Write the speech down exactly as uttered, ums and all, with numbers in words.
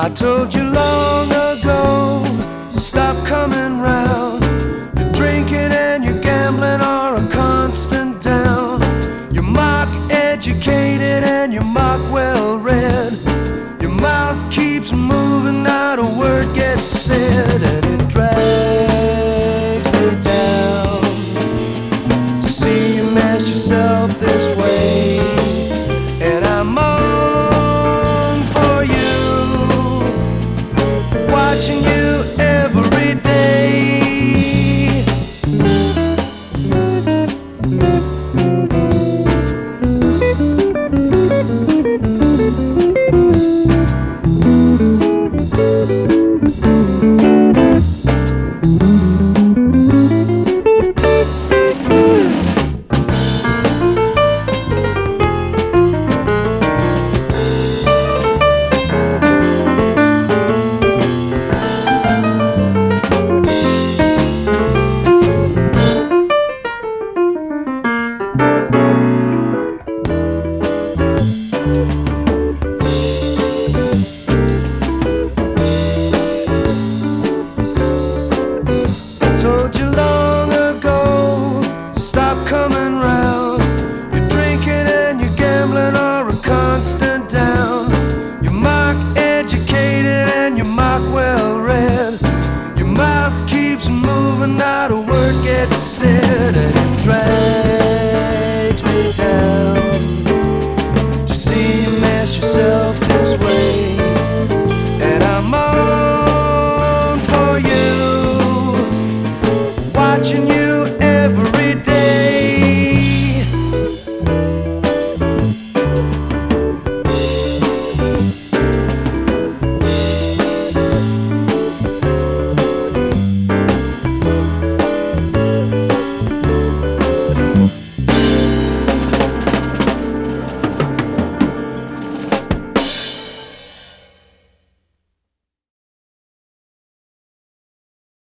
I told you long ago to stop coming round. Your drinking and your gambling are a constant down. You're mock educated and you're mock well read. Your mouth keeps moving, not a word gets said, and it drags me down to see you mess yourself this way. And I'm on for you, watching you every day. Told you long ago to stop coming round. Your drinking and your gambling are a constant down. You're mock educated and you're mock well read. Your mouth keeps moving, not a word gets said.